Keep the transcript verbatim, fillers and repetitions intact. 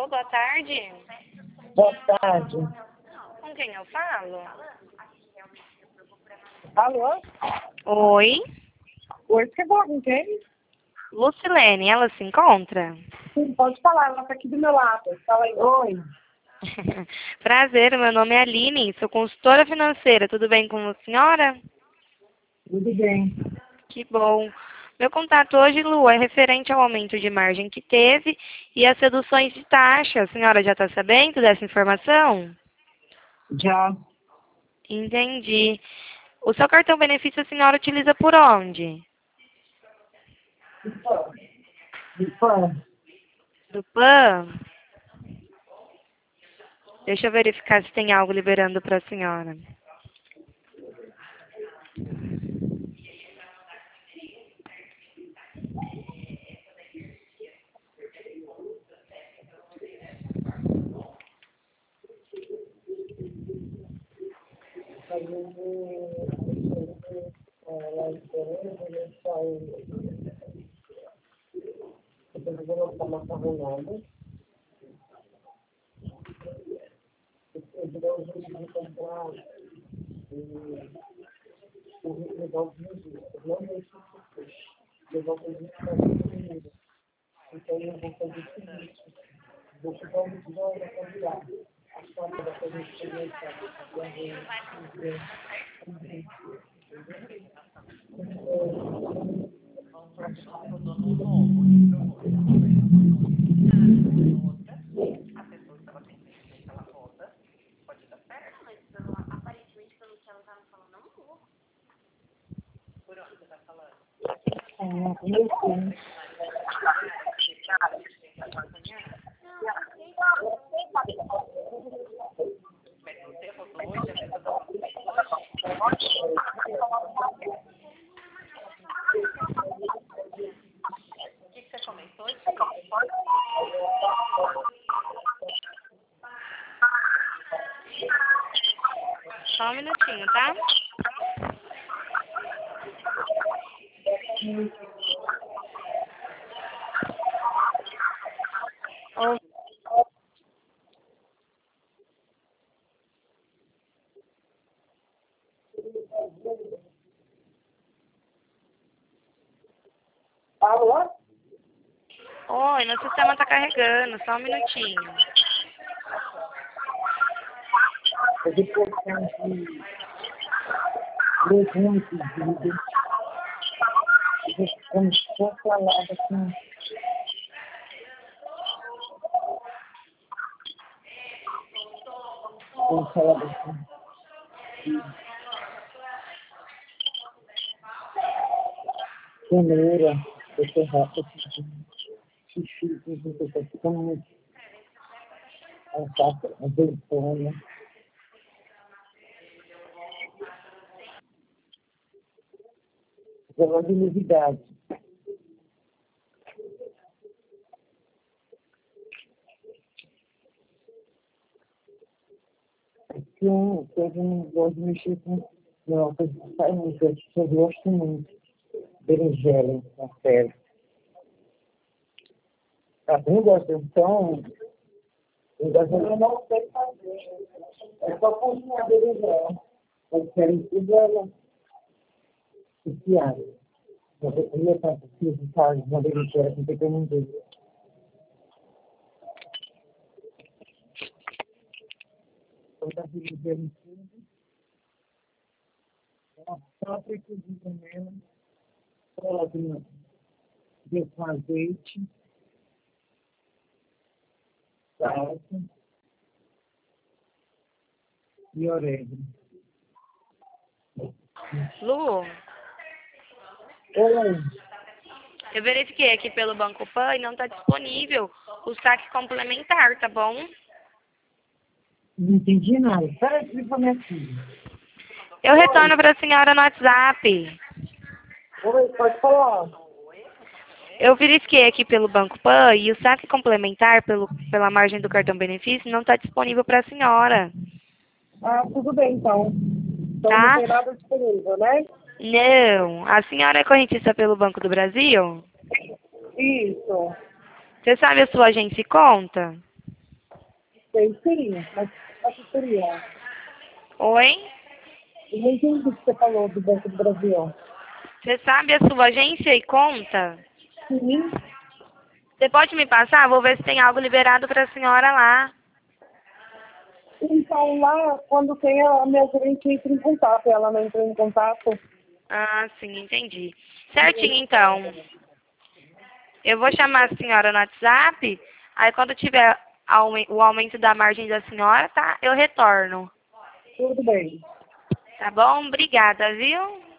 Alô, boa tarde. Boa tarde. Com quem eu falo? Alô? Oi, Oi, você fala com quem? Lucilene, ela se encontra? Sim, pode falar, ela está aqui do meu lado. Fala aí. Oi. Prazer, meu nome é Aline, sou consultora financeira, tudo bem com a senhora? Tudo bem. Que bom. Meu contato hoje, Lu, é referente ao aumento de margem que teve e as reduções de taxa. A senhora já está sabendo dessa informação? Já. Entendi. O seu cartão benefício a senhora utiliza por onde? De fã. Do Pan? Deixa eu verificar se tem algo liberando para a senhora. Eu vou botar uma carronada. Eu vou comprar o negócio de música. Não deixe de eu vou fazer isso para você. Então eu vou fazer o seguinte. Vou te dar um dinheiro para virar. A chave da coisa de Só um minutinho, tá? Ô, Alô? Oi, meu sistema tá carregando, só um minutinho. Eu vou colocar de legumes de vida. Como se fosse salada assim. Com salada assim. Cenoura, beterraba, xixi, tudo isso aqui, como alface, azeitona. Agora de novidade. Aqui eu, eu não gosto de mexer com. Não, coisa que sai muito, eu gosto muito. Berinjela, na pele. Tá bem, gosto, então. Eu não sei fazer. É só cozinhar berinjela. Eles querem tudo ela enfiada. Eu ia para o caso uma berinjela que tem um dedo. Toda a berinjela em tudo. Uma própria cozida nela. Coloca com azeite. Salsa. E orégano. Lu, Oi. eu verifiquei aqui pelo Banco Pan e não está disponível o saque complementar, tá bom? Não entendi nada. Espera aqui para minha filha. Eu retorno para a senhora no WhatsApp. Oi, pode falar. Eu verifiquei aqui pelo Banco Pan e o saque complementar pelo, pela margem do cartão benefício não está disponível para a senhora, Ah, tudo bem, então. Então não tá? tem nada disponível, né? Não. A senhora é correntista pelo Banco do Brasil? Isso. Você sabe a sua agência e conta? Sei sim, mas assessoria. Oi? Eu não entendi o que você falou do Banco do Brasil. Você sabe a sua agência e conta? Sim. Você pode me passar? Vou ver se tem algo liberado para a senhora lá. Então lá, quando tem a minha gerente entra em contato, ela não entrou em contato. Ah, sim, entendi. Certinho, então. Eu vou chamar a senhora no WhatsApp, aí quando tiver aumen- o aumento da margem da senhora, tá? Eu retorno. Tudo bem. Tá bom? Obrigada, viu?